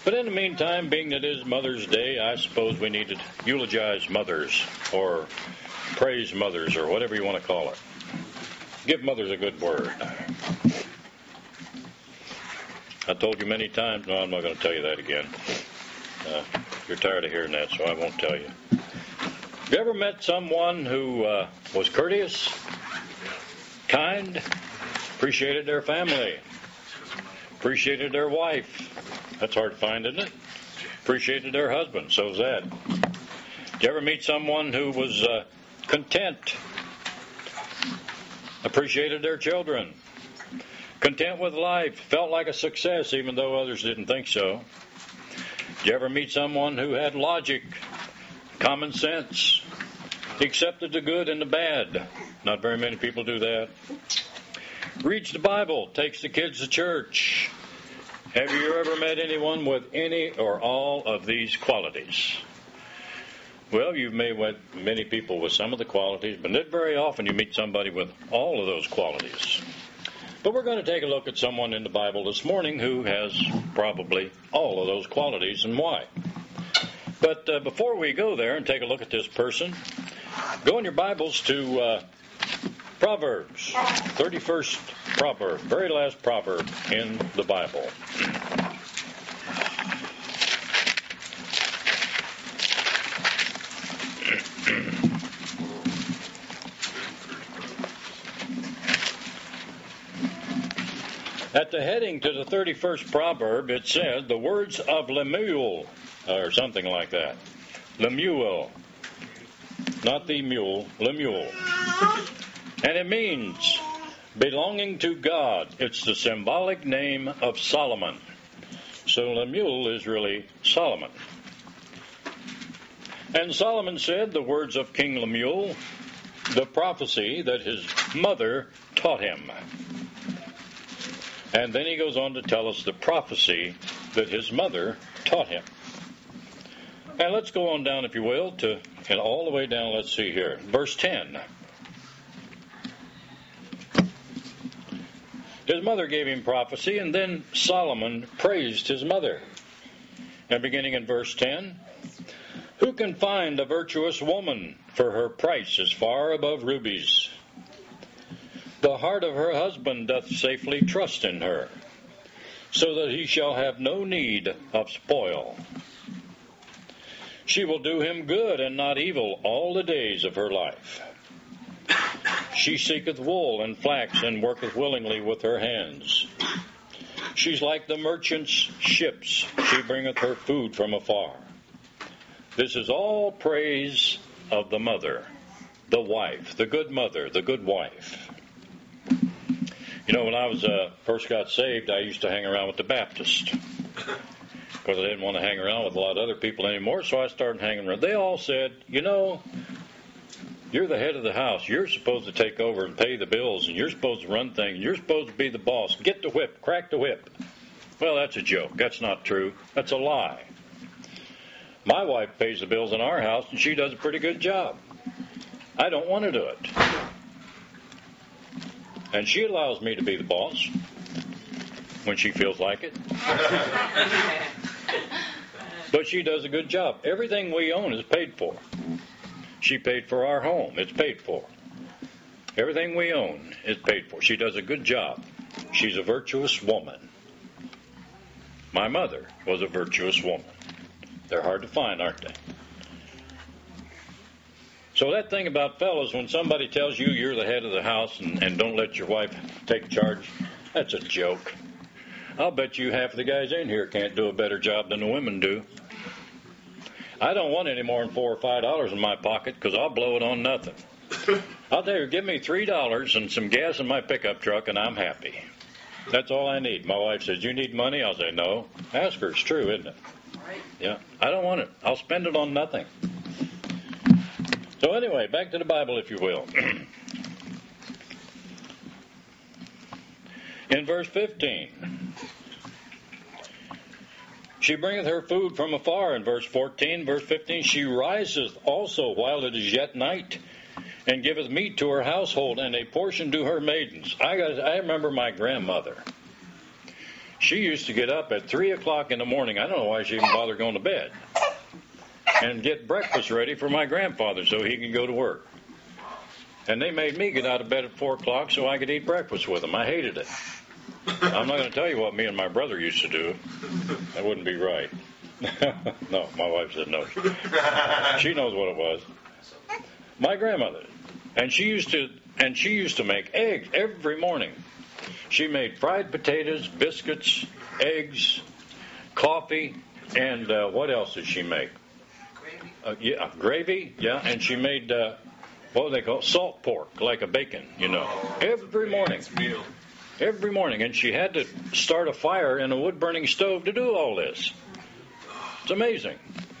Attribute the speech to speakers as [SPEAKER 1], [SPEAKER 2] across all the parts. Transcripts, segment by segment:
[SPEAKER 1] But in the meantime, being that it is Mother's Day, I suppose we need to eulogize mothers or praise mothers or whatever you want to call it. Give mothers a good word. I told you many times, no, I'm not going to tell you that again. You're tired of hearing that, so I won't tell you. Have you ever met someone who was courteous, kind, appreciated their family, appreciated their wife? That's hard to find, isn't it? Appreciated their husband, so's that. Did you ever meet someone who was content, appreciated their children, content with life, felt like a success even though others didn't think so? Did you ever meet someone who had logic, common sense, accepted the good and the bad? Not very many people do that. Reads the Bible, takes the kids to church. Have you ever met anyone with any or all of these qualities? Well, you've met many people with some of the qualities, but not very often you meet somebody with all of those qualities. But we're going to take a look at someone in the Bible this morning who has probably all of those qualities and why. But before we go there and take a look at this person, go in your Bibles to Proverbs, 31st proverb, very last proverb in the Bible. At the heading to the 31st proverb, it says, the words of Lemuel, or something like that. Lemuel. Not the mule, Lemuel. And it means belonging to God. It's the symbolic name of Solomon. So Lemuel is really Solomon. And Solomon said the words of King Lemuel, the prophecy that his mother taught him. And then he goes on to tell us the prophecy that his mother taught him. And let's go on down, if you will, and all the way down, let's see here. Verse 10. His mother gave him prophecy, and then Solomon praised his mother. And beginning in verse 10, who can find a virtuous woman? For her price is far above rubies. The heart of her husband doth safely trust in her, so that he shall have no need of spoil. She will do him good and not evil all the days of her life. She seeketh wool and flax, and worketh willingly with her hands. She's like the merchant's ships. She bringeth her food from afar. This is all praise of the mother, the wife, the good mother, the good wife. You know, when I was first got saved, I used to hang around with the Baptists because I didn't want to hang around with a lot of other people anymore, so I started hanging around. They all said, you know, you're the head of the house. You're supposed to take over and pay the bills, and you're supposed to run things. You're supposed to be the boss. Get the whip. Crack the whip. Well, that's a joke. That's not true. That's a lie. My wife pays the bills in our house, and she does a pretty good job. I don't want to do it. And she allows me to be the boss when she feels like it. But she does a good job. Everything we own is paid for. She paid for our home. It's paid for. Everything we own is paid for. She does a good job. She's a virtuous woman. My mother was a virtuous woman. They're hard to find, aren't they? So that thing about fellas, when somebody tells you you're the head of the house and don't let your wife take charge, that's a joke. I'll bet you half of the guys in here can't do a better job than the women do. I don't want any more than $4 or $5 in my pocket because I'll blow it on nothing. I'll tell you, give me $3 and some gas in my pickup truck and I'm happy. That's all I need. My wife says, you need money? I'll say, no. Ask her. It's true, isn't it? Yeah. I don't want it. I'll spend it on nothing. So anyway, back to the Bible, if you will. In verse 15, she bringeth her food from afar. In verse 14, verse 15, she riseth also while it is yet night, and giveth meat to her household, and a portion to her maidens. I remember my grandmother. She used to get up at 3 o'clock in the morning. I don't know why she even bothered going to bed. And get breakfast ready for my grandfather so he can go to work. And they made me get out of bed at 4 o'clock so I could eat breakfast with them. I hated it. I'm not going to tell you what me and my brother used to do. That wouldn't be right. No, my wife said no. She knows what it was. My grandmother. And she used to make eggs every morning. She made fried potatoes, biscuits, eggs, coffee, and what else did she make? Gravy, yeah, and she made, what do they call it? Salt pork, like a bacon, every morning. Every morning, and she had to start a fire in a wood-burning stove to do all this. It's amazing.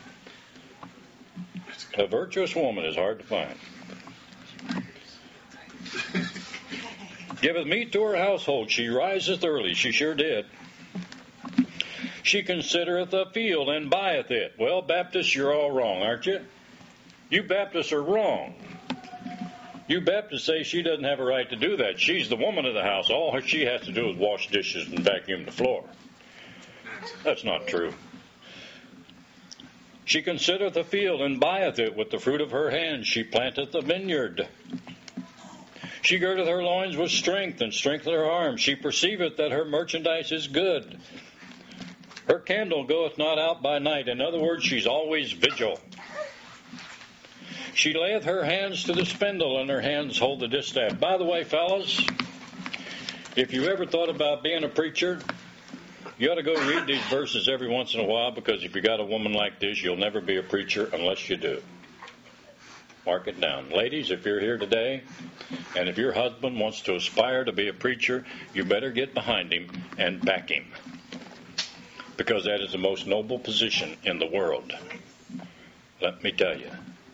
[SPEAKER 1] A virtuous woman is hard to find. Giveth meat to her household, she riseth early. She sure did. She considereth a field and buyeth it. Well, Baptists, you're all wrong, aren't you? You Baptists are wrong. You Baptists say she doesn't have a right to do that. She's the woman of the house. All she has to do is wash dishes and vacuum the floor. That's not true. She considereth a field and buyeth it. With the fruit of her hands she planteth a vineyard. She girdeth her loins with strength, and strengtheneth her arms. She perceiveth that her merchandise is good. Her candle goeth not out by night. In other words, she's always vigil. She layeth her hands to the spindle, and her hands hold the distaff. By the way, fellas, if you ever thought about being a preacher, you ought to go read these verses every once in a while, because if you got a woman like this, you'll never be a preacher unless you do. Mark it down. Ladies, if you're here today, and if your husband wants to aspire to be a preacher, you better get behind him and back him, because that is the most noble position in the world. Let me tell you.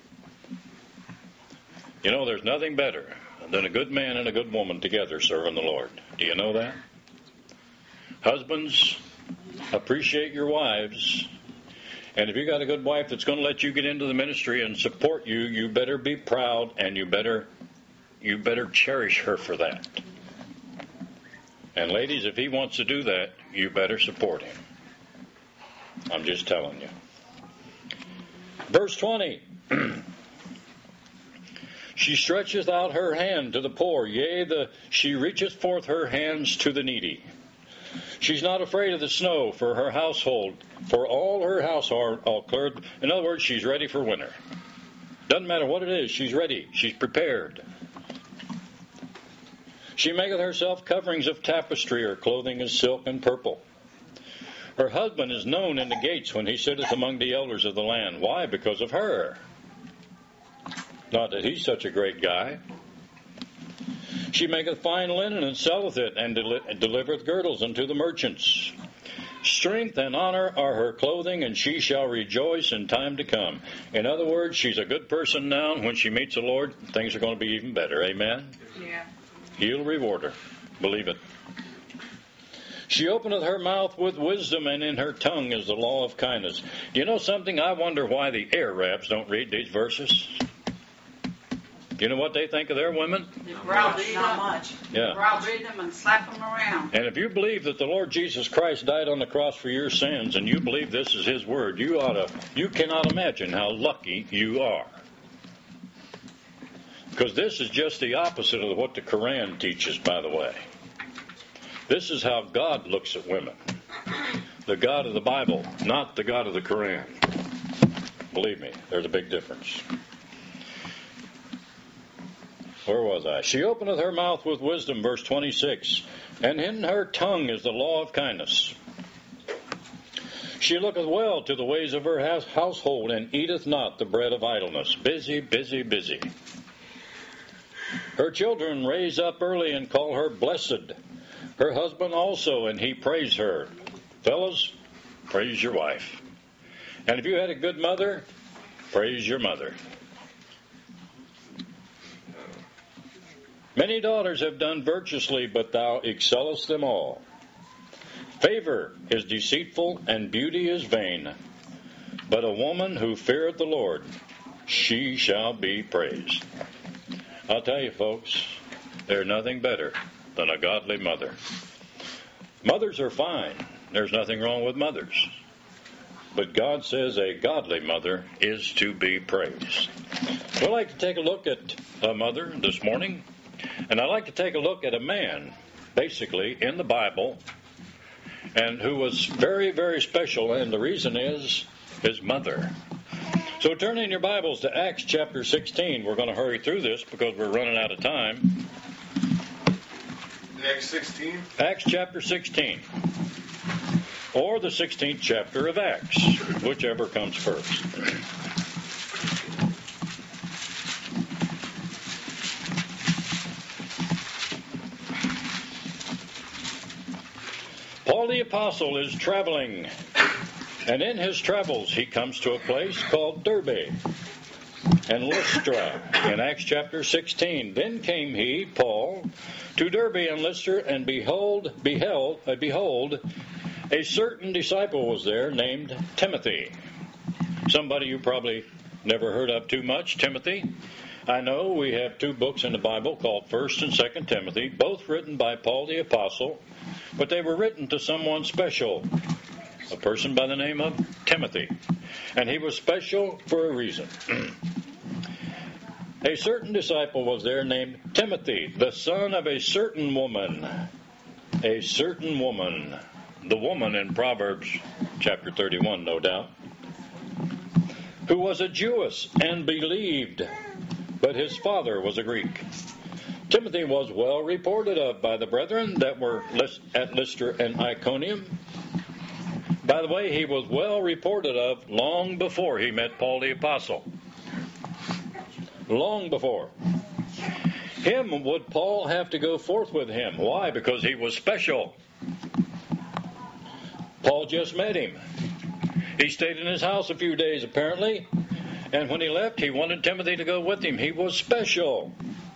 [SPEAKER 1] There's nothing better than a good man and a good woman together serving the Lord. Do you know that? Husbands, appreciate your wives. And if you got a good wife that's going to let you get into the ministry and support you, you better be proud, and you better cherish her for that. And ladies, if he wants to do that, you better support him. I'm just telling you. Verse 20. She stretcheth out her hand to the poor, yea, she reacheth forth her hands to the needy. She's not afraid of the snow for her household, for all her household all cleared. In other words, she's ready for winter. Doesn't matter what it is, she's ready. She's prepared. She maketh herself coverings of tapestry, her clothing is silk and purple. Her husband is known in the gates when he sitteth among the elders of the land. Why? Because of her. Not that he's such a great guy. She maketh fine linen and selleth it, and delivereth girdles unto the merchants. Strength and honor are her clothing, and she shall rejoice in time to come. In other words, she's a good person now, and when she meets the Lord, things are going to be even better. Amen?
[SPEAKER 2] Yeah.
[SPEAKER 1] He'll reward her. Believe it. She openeth her mouth with wisdom, and in her tongue is the law of kindness. Do you know something? I wonder why the Arabs don't read these verses. Do you know what they think of their women?
[SPEAKER 2] Browbeat not much.
[SPEAKER 1] Yeah.
[SPEAKER 2] Browbeat them and slap them around.
[SPEAKER 1] And if you believe that the Lord Jesus Christ died on the cross for your sins, and you believe this is His word, you cannot imagine how lucky you are. Because this is just the opposite of what the Quran teaches, by the way. This is how God looks at women. The God of the Bible, not the God of the Quran. Believe me, there's a big difference. Where was I? She openeth her mouth with wisdom, verse 26, and in her tongue is the law of kindness. She looketh well to the ways of her household, and eateth not the bread of idleness. Busy, busy, busy. Her children raise up early and call her blessed. Her husband also, and he praise her. Fellas, praise your wife. And if you had a good mother, praise your mother. Many daughters have done virtuously, but thou excellest them all. Favor is deceitful, and beauty is vain. But a woman who feareth the Lord, she shall be praised. I'll tell you, folks, there's nothing better than a godly mother. Mothers are fine. There's nothing wrong with mothers. But God says a godly mother is to be praised. We'd like to take a look at a mother this morning. And I'd like to take a look at a man, basically, in the Bible, and who was very, very special. And the reason is his mother. So turn in your Bibles to Acts chapter 16. We're going to hurry through this because we're running out of time.
[SPEAKER 3] Acts 16?
[SPEAKER 1] Acts chapter 16. Or the 16th chapter of Acts, whichever comes first. Paul the Apostle is traveling, and in his travels he comes to a place called Derbe and Lystra in Acts chapter 16. Then came he, Paul, to Derbe and Lystra, and behold, a certain disciple was there named Timothy. Somebody you probably never heard of too much, Timothy. I know we have two books in the Bible called 1st and 2nd Timothy, both written by Paul the Apostle, but they were written to someone special, a person by the name of Timothy. And he was special for a reason. A certain disciple was there named Timothy, the son of a certain woman. A certain woman. The woman in Proverbs chapter 31, no doubt, who was a Jewess and believed, but his father was a Greek. Timothy was well reported of by the brethren that were at Lystra and Iconium. By the way, he was well reported of long before he met Paul the Apostle. Long before. Him would Paul have to go forth with him. Why? Because he was special. Paul just met him. He stayed in his house a few days, apparently, and when he left, he wanted Timothy to go with him. He was special.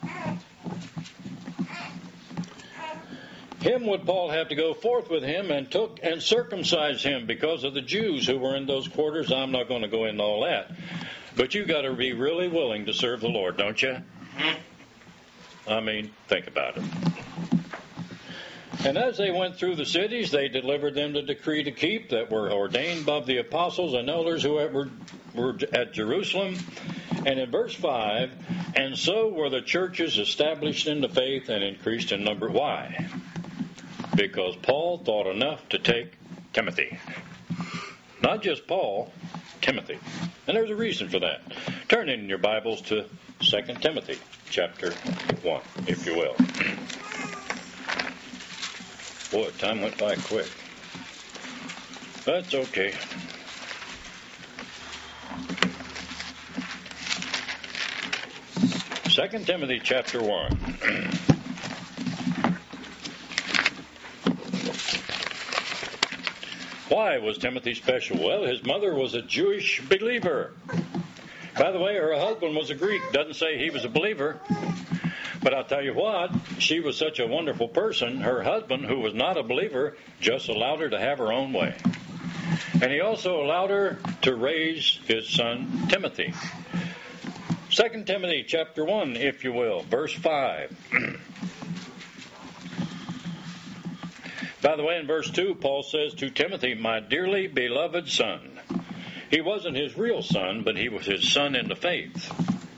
[SPEAKER 1] Him would Paul have to go forth with him and took and circumcised him because of the Jews who were in those quarters. I'm not going to go into all that. But you got to be really willing to serve the Lord, don't you? I mean, think about it. And as they went through the cities, they delivered them the decree to keep that were ordained by the apostles and elders who were at Jerusalem. And in verse 5, and so were the churches established in the faith and increased in number. Why? Because Paul thought enough to take Timothy. Not just Paul, Timothy. And there's a reason for that. Turn in your Bibles to 2 Timothy chapter 1, if you will. Boy, time went by quick. That's okay. Second Timothy chapter 1. Why was Timothy special? Well, his mother was a Jewish believer. By the way, her husband was a Greek. Doesn't say he was a believer. But I'll tell you what, she was such a wonderful person. Her husband, who was not a believer, just allowed her to have her own way. And he also allowed her to raise his son Timothy. 2 Timothy chapter 1, if you will, verse 5. By the way, in verse 2, Paul says to Timothy, my dearly beloved son. He wasn't his real son, but he was his son in the faith.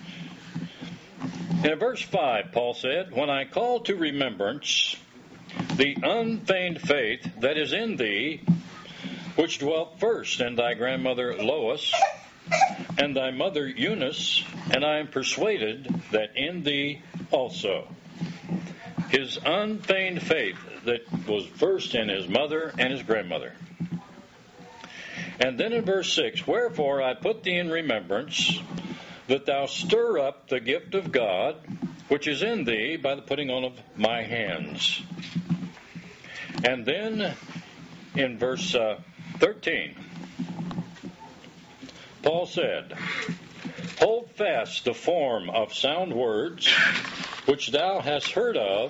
[SPEAKER 1] In verse 5, Paul said, when I call to remembrance the unfeigned faith that is in thee, which dwelt first in thy grandmother Lois and thy mother Eunice, and I am persuaded that in thee also. His unfeigned faith that was first in his mother and his grandmother. And then in verse 6, wherefore I put thee in remembrance that thou stir up the gift of God, which is in thee by the putting on of my hands. And then in verse 13, Paul said, hold fast the form of sound words, which thou hast heard of,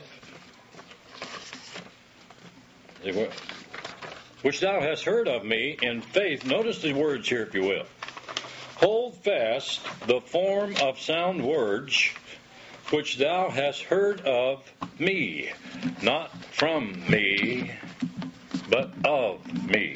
[SPEAKER 1] me in faith. Notice the words here, if you will. Hold fast the form of sound words which thou hast heard of me, not from me, but of me.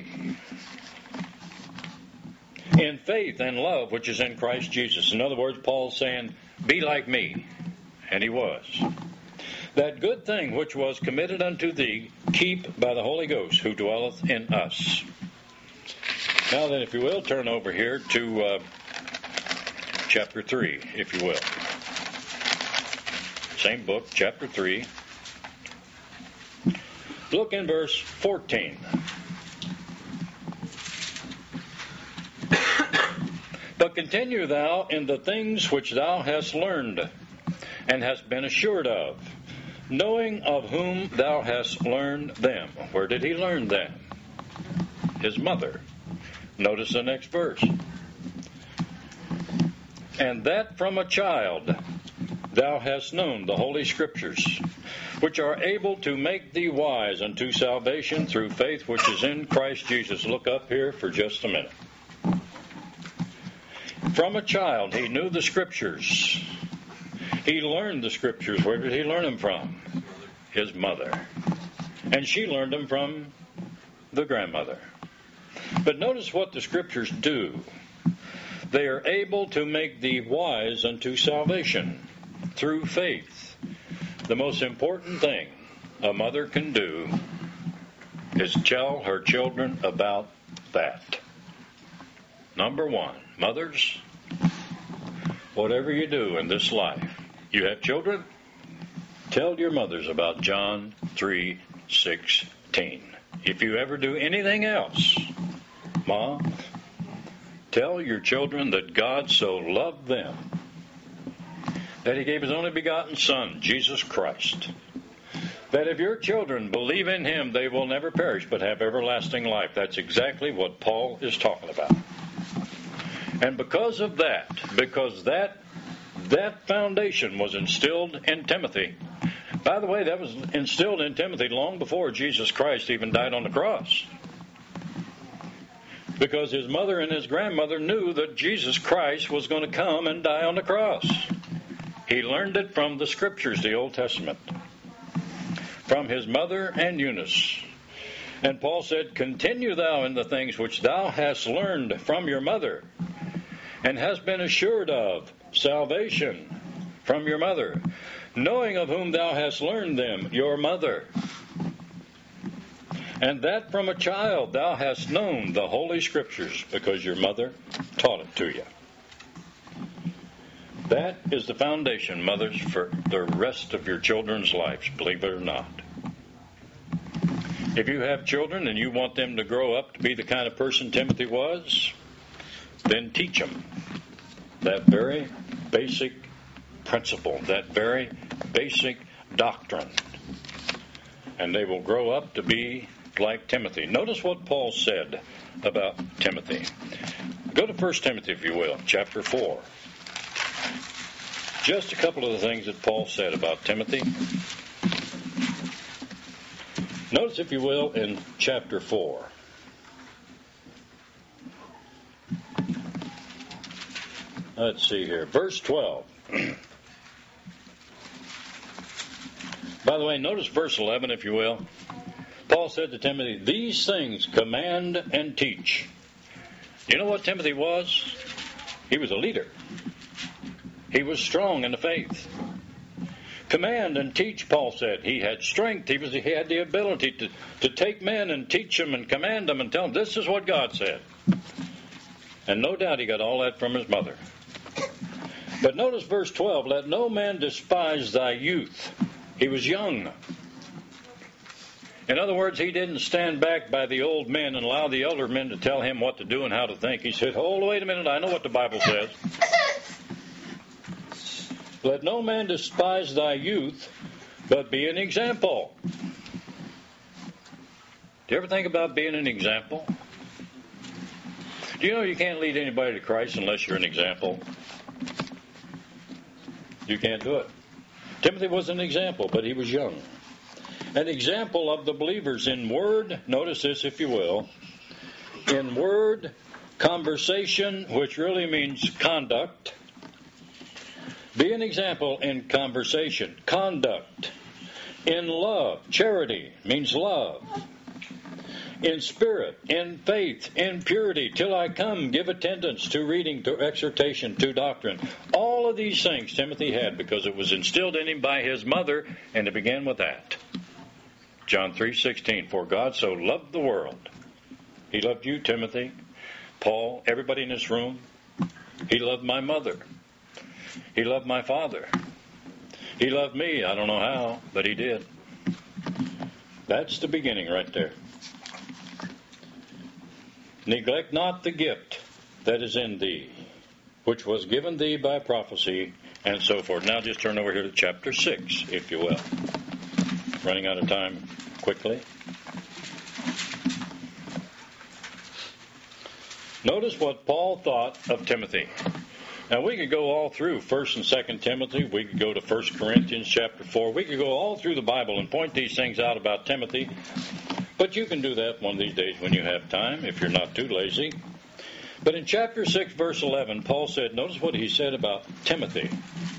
[SPEAKER 1] In faith and love which is in Christ Jesus. In other words, Paul's saying, be like me. And he was. That good thing which was committed unto thee, keep by the Holy Ghost who dwelleth in us. Now then, if you will, turn over here to chapter 3, if you will. Same book, chapter 3. Look in verse 14. But continue thou in the things which thou hast learned, and hast been assured of, knowing of whom thou hast learned them. Where did he learn them? His mother. Notice the next verse. And that from a child thou hast known the Holy Scriptures, which are able to make thee wise unto salvation through faith which is in Christ Jesus. Look up here for just a minute. From a child he knew the Scriptures. He learned the Scriptures. Where did he learn them from? His mother. And she learned them from the grandmother. But notice what the Scriptures do. They are able to make thee wise unto salvation through faith. The most important thing a mother can do is tell her children about that. Number one, mothers, whatever you do in this life, you have children, tell your mothers about John 3:16. If you ever do anything else, Mom, tell your children that God so loved them that he gave his only begotten Son, Jesus Christ, that if your children believe in him, they will never perish but have everlasting life. That's exactly what Paul is talking about. And because of that, because that foundation was instilled in Timothy. By the way, that was instilled in Timothy long before Jesus Christ even died on the cross. Because his mother and his grandmother knew that Jesus Christ was going to come and die on the cross. He learned it from the Scriptures, the Old Testament, from his mother and Eunice. And Paul said, continue thou in the things which thou hast learned from your mother, and hast been assured of salvation from your mother, knowing of whom thou hast learned them, your mother. And that from a child thou hast known the Holy Scriptures, because your mother taught it to you. That is the foundation, mothers, for the rest of your children's lives, believe it or not. If you have children and you want them to grow up to be the kind of person Timothy was, then teach them that very basic principle, that very basic doctrine. And they will grow up to be like Timothy. Notice what Paul said about Timothy. Go to 1 Timothy, if you will, chapter 4. Just a couple of the things that Paul said about Timothy. Notice, if you will, in chapter 4. Let's see here. Verse 12. By the way, notice verse 11, if you will. Paul said to Timothy, these things command and teach. You know what Timothy was? He was a leader. He was strong in the faith. Command and teach, Paul said. He had strength. He had the ability to take men and teach them and command them and tell them, this is what God said. And no doubt he got all that from his mother. But notice verse 12, let no man despise thy youth. He was young. In other words, he didn't stand back by the old men and allow the elder men to tell him what to do and how to think. He said, hold, wait a minute, I know what the Bible says. Let no man despise thy youth, but be an example. Do you ever think about being an example? Do you know you can't lead anybody to Christ unless you're an example? You can't do it. Timothy was an example, but he was young. An example of the believers in word, notice this if you will, in word, conversation, which really means conduct. Be an example in conversation, conduct. In love, charity means love. in spirit, in faith, in purity, till I come, give attendance to reading, to exhortation, to doctrine. All of these things Timothy had because it was instilled in him by his mother, and it began with that. John 3:16, for God so loved the world. He loved you, Timothy, Paul, everybody in this room. He loved my mother. He loved my father. He loved me. I don't know how, but he did. That's the beginning right there. Neglect not the gift that is in thee, which was given thee by prophecy, and so forth. Now just turn over here to chapter 6, if you will. Running out of time quickly. Notice what Paul thought of Timothy. Now we could go all through 1st and 2nd Timothy. We could go to 1 Corinthians chapter 4. We could go all through the Bible and point these things out about Timothy. But you can do that one of these days when you have time, if you're not too lazy. But in chapter 6, verse 11, Paul said, notice what he said about Timothy.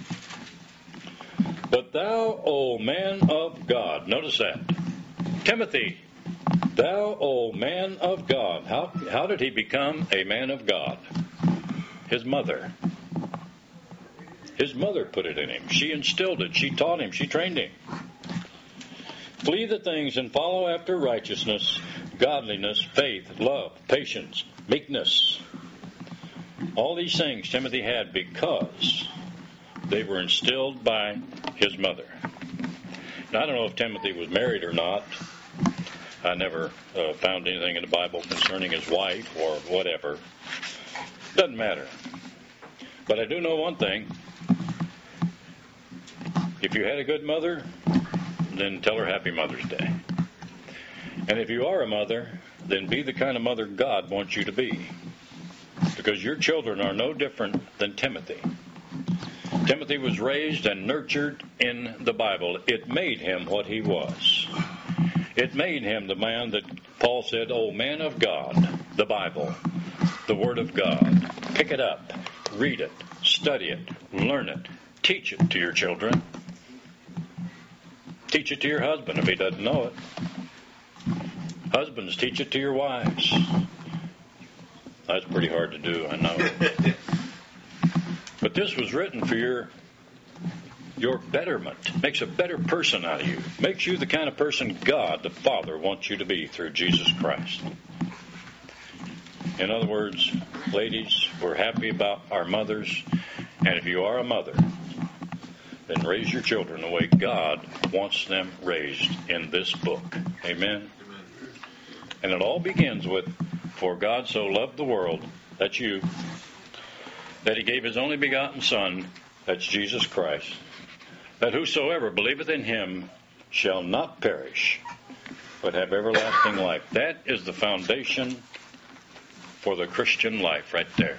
[SPEAKER 1] But thou, O man of God, notice that. Timothy, thou, O man of God. How did he become a man of God? His mother. His mother put it in him. She instilled it. She taught him. She trained him. Flee the things and follow after righteousness, godliness, faith, love, patience, meekness. All these things Timothy had because they were instilled by his mother. Now, I don't know if Timothy was married or not. I never found anything in the Bible concerning his wife or whatever. Doesn't matter. But I do know one thing. If you had a good mother, then tell her Happy Mother's Day. And if you are a mother, then be the kind of mother God wants you to be. Because your children are no different than Timothy. Timothy was raised and nurtured in the Bible. It made him what he was. It made him the man that Paul said, oh, man of God, the Bible, the Word of God. Pick it up, read it, study it, learn it, teach it to your children. Teach it to your husband if he doesn't know it. Husbands, teach it to your wives. That's pretty hard to do, I know. But this was written for your betterment. Makes a better person out of you. Makes you the kind of person God, the Father, wants you to be through Jesus Christ. In other words, ladies, we're happy about our mothers. And if you are a mother, then raise your children the way God wants them raised in this book. Amen? And it all begins with, for God so loved the world, that's you, that he gave his only begotten Son, that's Jesus Christ, that whosoever believeth in him shall not perish, but have everlasting life. That is the foundation for the Christian life right there.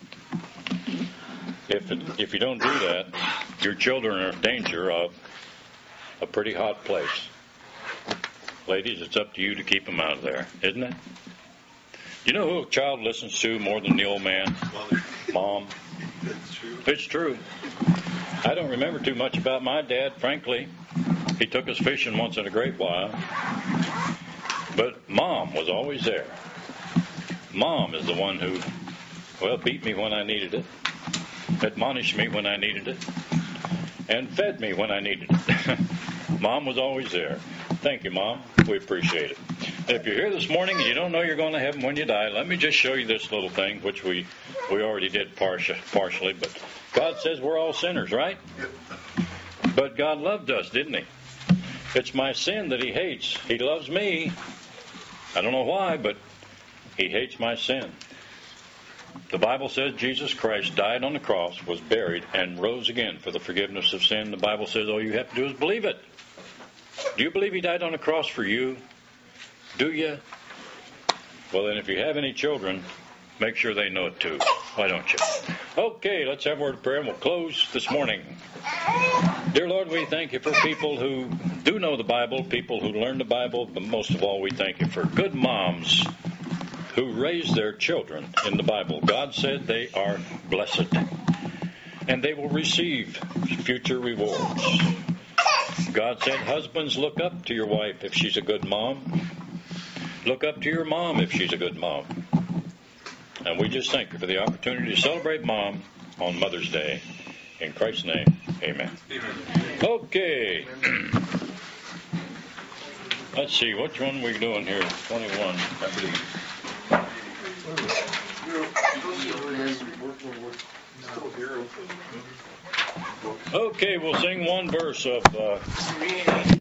[SPEAKER 1] If you don't do that, your children are in danger of a pretty hot place. Ladies, it's up to you to keep them out of there, isn't it? You know who a child listens to more than the old man? Mom.
[SPEAKER 3] It's true.
[SPEAKER 1] It's true. I don't remember too much about my dad, frankly. He took us fishing once in a great while. But Mom was always there. Mom is the one who, beat me when I needed it, admonished me when I needed it, and fed me when I needed it. Mom was always there. Thank you, Mom. We appreciate it. If you're here this morning and you don't know you're going to heaven when you die, let me just show you this little thing, which we already did partially, but God says we're all sinners, right? But God loved us, didn't he? It's my sin that he hates. He loves me. I don't know why, but he hates my sin. The Bible says Jesus Christ died on the cross, was buried, and rose again for the forgiveness of sin. The Bible says all you have to do is believe it. Do you believe he died on the cross for you? Do you? Well, then if you have any children, make sure they know it too. Why don't you? Okay, let's have a word of prayer and we'll close this morning. Dear Lord, we thank you for people who do know the Bible, people who learn the Bible, but most of all we thank you for good moms who raise their children in the Bible. God said they are blessed and they will receive future rewards. God said, husbands, look up to your wife if she's a good mom. Look up to your mom if she's a good mom. And we just thank you for the opportunity to celebrate Mom on Mother's Day. In Christ's name, amen. Okay. Let's see, which one are we doing here? 21. Okay, we'll sing one verse of